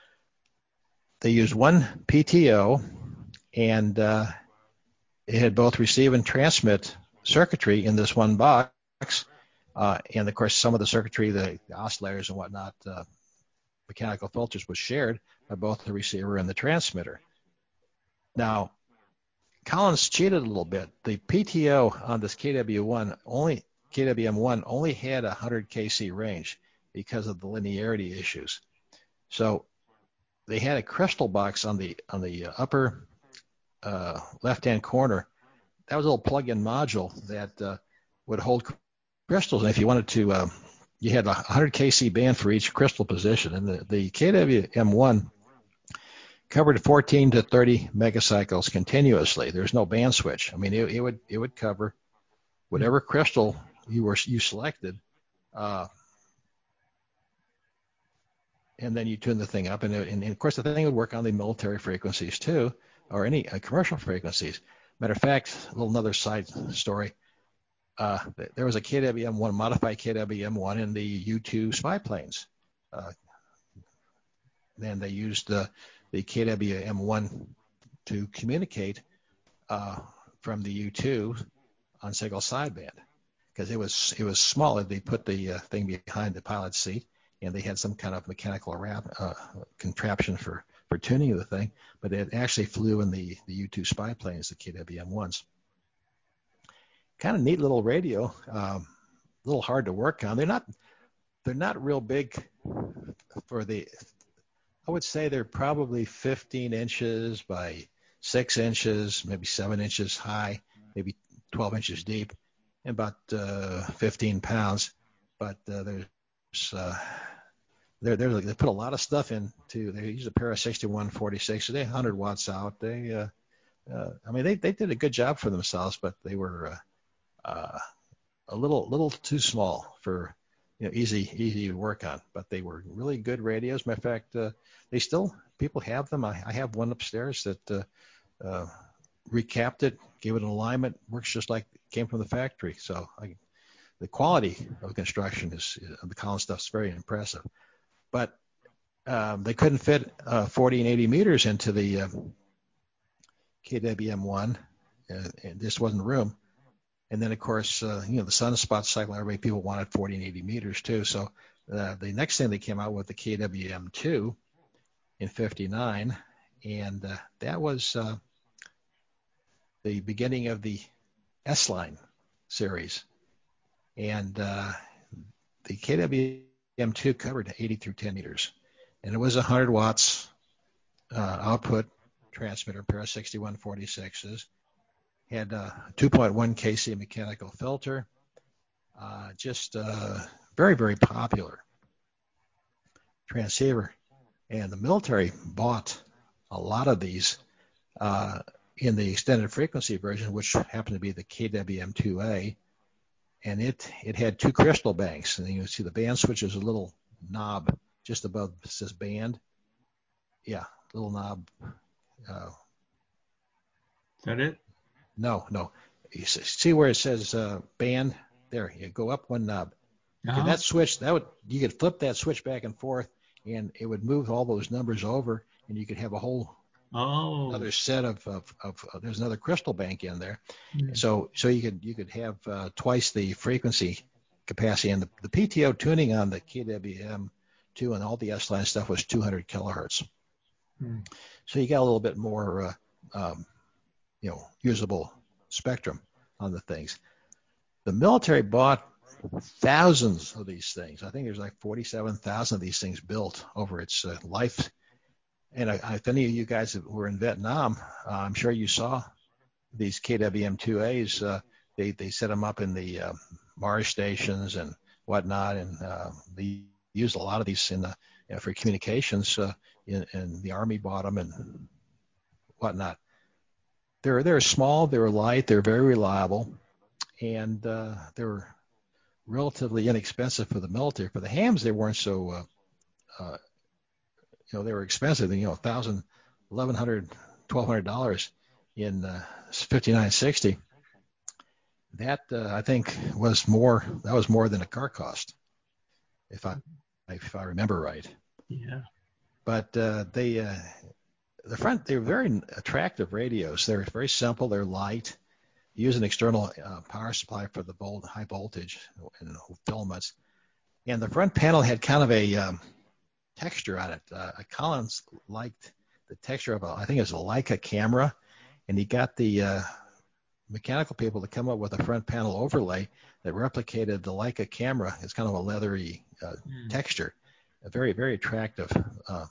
They used one P T O, and uh, it had both receive and transmit circuitry in this one box, uh, and of course some of the circuitry, the, the oscillators and whatnot, uh, mechanical filters, was shared by both the receiver and the transmitter. Now, Collins cheated a little bit. The P T O on this K W one only K W M one only had a one hundred K C range because of the linearity issues. So they had a crystal box on the on the upper uh, left-hand corner. That was a little plug-in module that uh, would hold crystals. And if you wanted to, uh, you had a one hundred K C band for each crystal position. And the, the K W M one covered fourteen to thirty megacycles continuously. There's no band switch. I mean, it, it would it would cover whatever crystal you were you selected, uh, and then you tune the thing up. And, it, and of course, the thing would work on the military frequencies too, or any uh, commercial frequencies. Matter of fact, a little another side story. Uh, there was a K W M one, modified K W M one in the U two spy planes. Uh, and they used the the K W M one to communicate uh, from the U two on single sideband, because it was it was smaller. They put the uh, thing behind the pilot's seat, and they had some kind of mechanical wrap, uh, contraption for, for tuning of the thing, but it actually flew in the, the U two spy planes, the K W M ones. Kind of neat little radio, um, a little hard to work on. They're not they're not real big for the. I would say they're probably fifteen inches by six inches, maybe seven inches high, maybe twelve inches deep, and about uh, fifteen pounds. But uh, there's uh, they're, they're, they put a lot of stuff into. They use a pair of sixty-one forty-six, so they're one hundred watts out. They, uh, uh, I mean, they, they did a good job for themselves, but they were uh, uh, a little little too small for. You know, easy, easy to work on, but they were really good radios. Matter of fact, uh, they still, people have them. I, I have one upstairs that uh, uh, recapped it, gave it an alignment, works just like it came from the factory. So I, the quality of construction is, of the Collins stuff is very impressive. But um, they couldn't fit uh, forty and eighty meters into the uh, K W M one, uh, and this wasn't room. And then, of course, uh, you know, the sunspot cycle, everybody, people wanted forty and eighty meters too. So uh, the next thing they came out with the K W M two in fifty-nine, and uh, that was uh, the beginning of the S-Line series. And uh, the K W M two covered eighty through ten meters. And it was one hundred watts uh, output transmitter, pair of sixty-one forty-sixes. Had a two point one K C mechanical filter, uh, just uh, very, very popular transceiver. And the military bought a lot of these uh, in the extended frequency version, which happened to be the K W M two A, and it it had two crystal banks. And you can see the band switch is a little knob just above, it says band. Yeah, little knob. Uh, Is that it? no, no. You see where it says uh, band? There, you go up one knob. Uh-huh. Okay, that switch, that would you could flip that switch back and forth, and it would move all those numbers over, and you could have a whole Oh. another set of, of, of, of there's another crystal bank in there. Mm. So so you could you could have uh, twice the frequency capacity, and the, the P T O tuning on the K W M two and all the S-line stuff was two hundred kilohertz. Mm. So you got a little bit more uh, um, you know usable spectrum on the things. The military bought thousands of these things. I think there's like forty-seven thousand of these things built over its uh, life. And uh, if any of you guys were in Vietnam, uh, I'm sure you saw these K W M two A's. Uh, they they set them up in the uh, Mars stations and whatnot, and uh, they used a lot of these in the you know, for communications. Uh, in, and the Army bought them and whatnot. They're they're small, they're light, they're very reliable, and uh, they're relatively inexpensive for the military. For the hams, they weren't so. Uh, uh, you know, they were expensive. You know, a thousand, eleven hundred, twelve hundred dollars in uh, fifty-nine sixty. That uh, I think was more. That was more than a car cost, if I if I remember right. Yeah. But uh, they uh, the front they're very attractive radios. They're very simple. They're light. You use an external uh, power supply for the volt, high voltage and filaments. And the front panel had kind of a um, texture on it. Uh, Collins liked the texture of a, I think it was a Leica camera, and he got the uh, mechanical people to come up with a front panel overlay that replicated the Leica camera. It's kind of a leathery uh, mm. texture, a very, very attractive. Uh,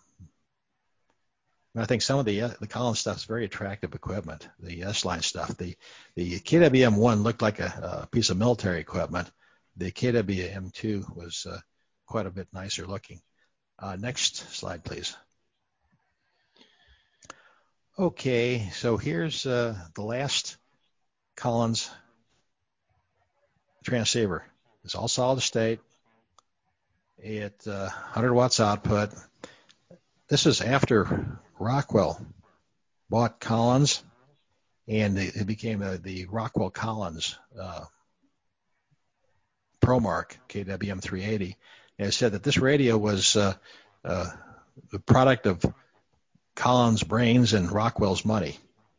I think some of the uh, the Collins stuff is very attractive equipment. The S-line stuff, the the K W M one looked like a, a piece of military equipment. The K W M two was uh, quite a bit nicer looking. Uh, next slide, please. Okay, so here's uh, the last Collins transceiver. It's all solid state. It uh, one hundred watts output. This is after Rockwell bought Collins, and it became uh, the Rockwell Collins uh, ProMark K W M three eighty. And it said that this radio was uh, uh, the product of Collins' brains and Rockwell's money,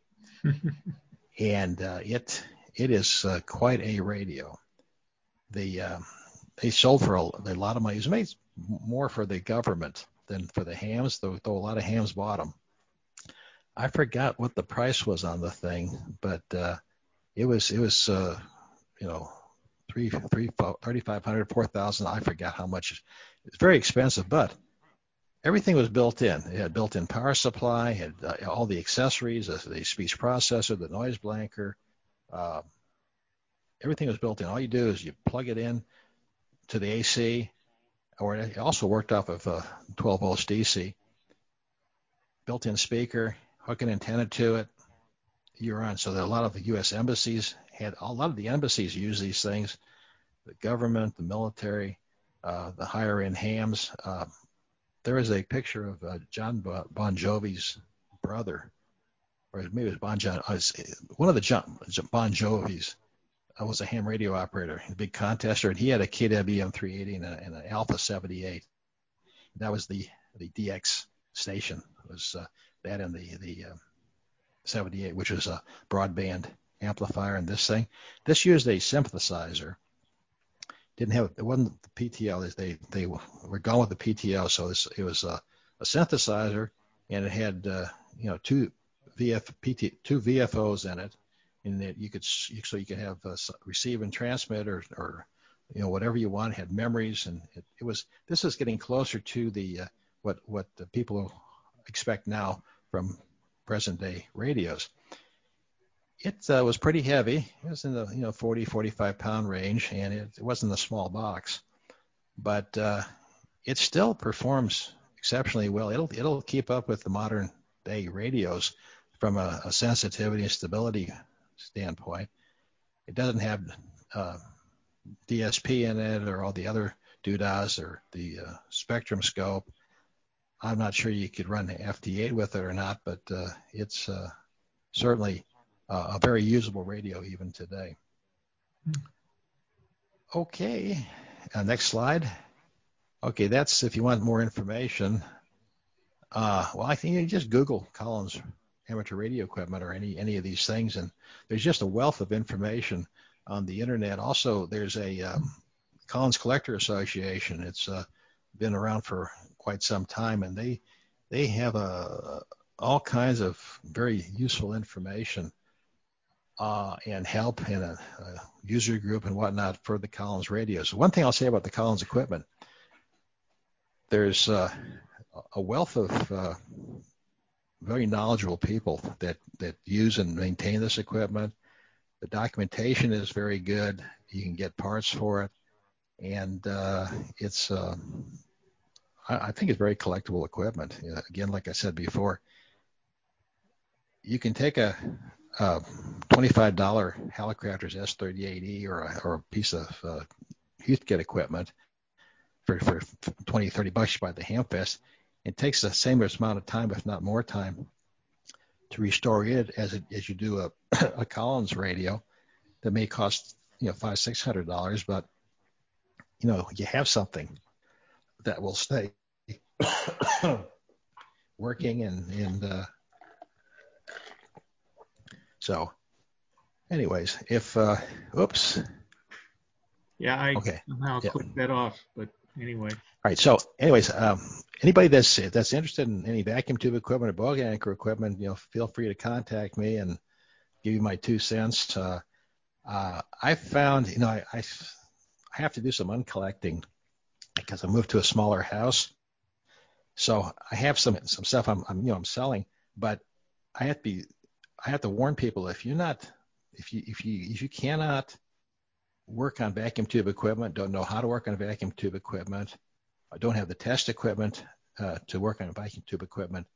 and uh, it it is uh, quite a radio. The uh, they sold for a, a lot of money. It was made more for the government than for the hams, though, though a lot of hams bought them. I forgot what the price was on the thing, but uh, it was it was uh, you know three three thirty five hundred four thousand. I forgot how much. It's very expensive, but everything was built in. It had built-in power supply, had uh, all the accessories, the, the speech processor, the noise blanker. Uh, everything was built in. All you do is you plug it in to the A C, or it also worked off of uh, twelve volts D C. Built-in speaker, hook an antenna to it, you're on. So there are a lot of the U S embassies had a lot of the embassies use these things. The government, the military, uh, the higher-end hams. Uh, there is a picture of uh, John Bon Jovi's brother, or maybe it was Bon John. Uh, one of the John, Bon Jovi's uh, was a ham radio operator, a big contester, and he had a K W M three eighty and, a, and an Alpha seventy-eight. That was the the D X station. It was uh, that and the the uh, seventy-eight, which was a broadband amplifier. And this thing, this used a synthesizer. Didn't have it wasn't the P T O. They they were gone with the P T O, so this, it was a, a synthesizer, and it had uh, you know two V F P T two V F Os in it, and it, you could so you could have uh, receive and transmit or or you know whatever you want. It had memories, and it, it was this is getting closer to the uh, what what the people expect now from present day radios. It uh, was pretty heavy. It was in the you know forty, forty-five pound range, and it, it wasn't a small box, but uh, it still performs exceptionally well. It'll it'll keep up with the modern day radios from a, a sensitivity and stability standpoint. It doesn't have uh, D S P in it or all the other doodahs or the uh, spectrum scope. I'm not sure you could run F T eight with it or not, but uh, it's uh, certainly uh, a very usable radio even today. Okay, uh, next slide. Okay, that's if you want more information. Uh, well, I think you just Google Collins amateur radio equipment or any any of these things, and there's just a wealth of information on the internet. Also, there's a um, Collins Collector Association. It's uh, been around for quite some time, and they they have a, all kinds of very useful information uh, and help in a, a user group and whatnot for the Collins radios. One thing I'll say about the Collins equipment, there's uh, a wealth of uh, very knowledgeable people that, that use and maintain this equipment. The documentation is very good. You can get parts for it. And uh, it's, uh, I, I think it's very collectible equipment. Uh, again, like I said before, you can take a, a twenty-five dollars Hallicrafters S thirty-eight E or a, or a piece of uh, Heathkit equipment for, for twenty, thirty bucks by the Hamfest. It takes the same amount of time, if not more time, to restore it as it, as you do a, a Collins radio that may cost, you know, five, six hundred dollars, but you know, you have something that will stay working and and uh, so. Anyways, if uh, oops. Yeah, I okay. somehow Yeah. clicked that off, but anyway. All right. So, anyways, um, anybody that's that's interested in any vacuum tube equipment or bog anchor equipment, you know, feel free to contact me and give you my two cents. Uh, uh, I found, you know, I, I I have to do some uncollecting because I moved to a smaller house, so I have some some stuff I'm, I'm you know I'm selling, but I have to be I have to warn people if you're not if you if you if you cannot work on vacuum tube equipment, don't know how to work on vacuum tube equipment, don't have the test equipment uh, to work on vacuum tube equipment,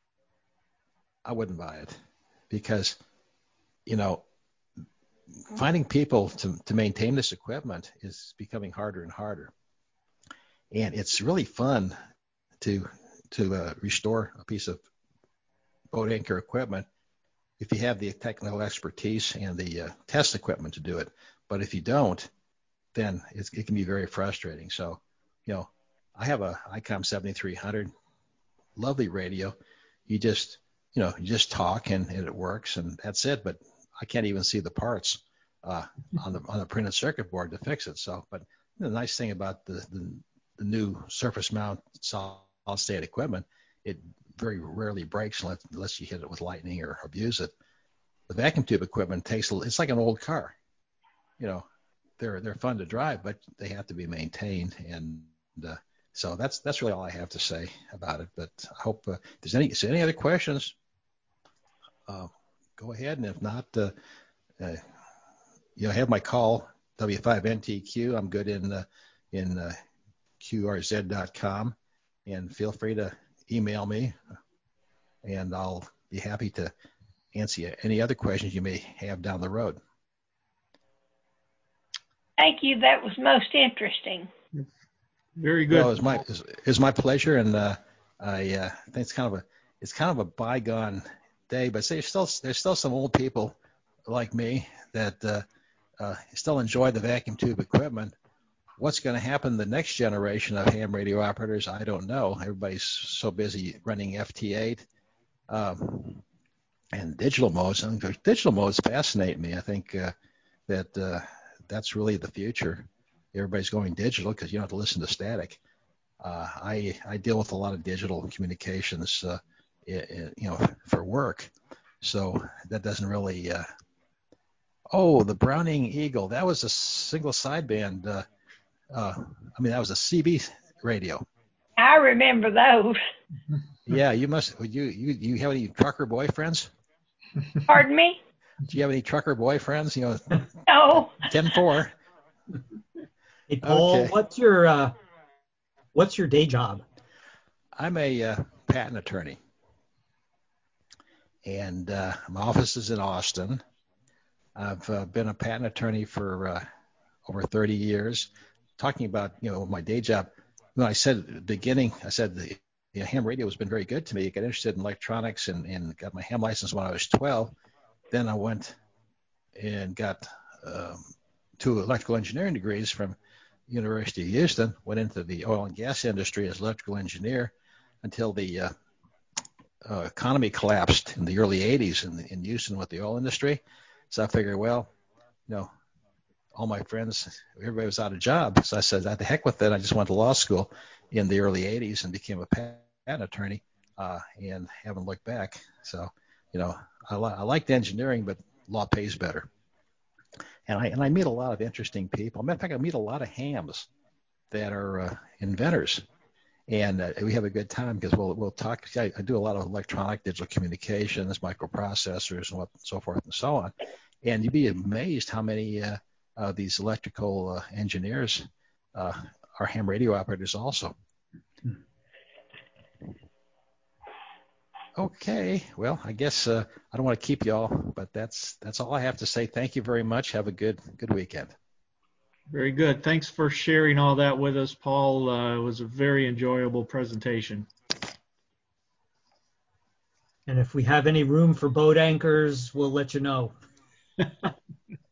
I wouldn't buy it because, you know, finding people to, to maintain this equipment is becoming harder and harder. And it's really fun to to uh, restore a piece of boat anchor equipment if you have the technical expertise and the uh, test equipment to do it. But if you don't, then it's, it can be very frustrating. So, you know, I have a ICOM seventy-three hundred, lovely radio. You just, you know, you just talk and, and it works and that's it. But I can't even see the parts uh, on the on the printed circuit board to fix it. So, but the nice thing about the, the, the new surface mount solid state equipment, it very rarely breaks unless, unless you hit it with lightning or abuse it. The vacuum tube equipment takes, it's like an old car. You know, they're they're fun to drive, but they have to be maintained. And uh, so that's that's really all I have to say about it. But I hope uh, if there's any so any other questions, uh, go ahead. And if not, uh, uh, you know, have my call W five N T Q. I'm good in uh, in uh, Q R Z dot com, and feel free to email me, and I'll be happy to answer any other questions you may have down the road. Thank you. That was most interesting. Very good. Well, it's my it's, it's my pleasure, and uh, I uh, think it's kind of a it's kind of a bygone day, but there's still there's still some old people like me that uh, uh, still enjoy the vacuum tube equipment. What's going to happen the next generation of ham radio operators, I don't know. Everybody's so busy running F T eight um, and digital modes. I think digital modes fascinate me. I think uh, that uh, that's really the future. Everybody's going digital because you don't have to listen to static. Uh, I I deal with a lot of digital communications, uh, it, it, you know, for work. So that doesn't really. Uh, oh, the Browning Eagle. That was a single sideband. Uh, uh, I mean, that was a C B radio. I remember those. Yeah, you must. You you you have any trucker boyfriends? Pardon me? Do you have any trucker boyfriends? You know, No. ten four. Hey, Paul, Okay. what's your uh, what's your day job? I'm a uh, patent attorney, and uh, my office is in Austin. I've uh, been a patent attorney for uh, over thirty years. Talking about, you know, my day job, when I said at the beginning, I said the, the ham radio has been very good to me. I got interested in electronics and, and got my ham license when I was twelve. Then I went and got um, two electrical engineering degrees from University of Houston, went into the oil and gas industry as electrical engineer until the uh, uh, economy collapsed in the early eighties in, in Houston with the oil industry. So I figured, well, you know, all my friends, everybody was out of job. So I said, "What the heck with it." I just went to law school in the early eighties and became a patent attorney uh, and haven't looked back. So, you know, I, li- I liked engineering, but law pays better. And I and I meet a lot of interesting people. Matter of fact, I meet a lot of hams that are uh, inventors, and uh, we have a good time because we'll we'll talk. I, I do a lot of electronic digital communications, microprocessors, and what so forth and so on. And you'd be amazed how many uh, uh, these electrical uh, engineers uh, are ham radio operators also. Okay, well, I guess uh, I don't want to keep y'all, but that's that's all I have to say. Thank you very much. Have a good good weekend. Very good. Thanks for sharing all that with us, Paul. Uh, it was a very enjoyable presentation. And if we have any room for boat anchors, we'll let you know.